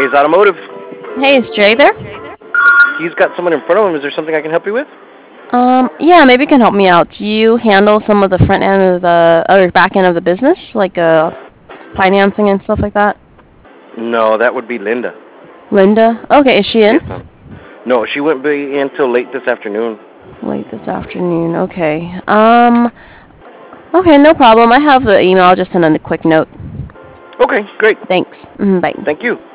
Jay's Automotive. Hey, is Jay there? He's got someone in front of him. Is there something I can help you with? Yeah, maybe you can help me out. Do you handle some of the front end of the or back end of the business, like financing and stuff like that? No, that would be Linda. Linda? Okay, is she in? Yes, ma'am. No, she wouldn't be in till late this afternoon. Late this afternoon. Okay. Okay, no problem. I have the email. I'll just send in a quick note. Okay, great. Thanks. Bye. Thank you.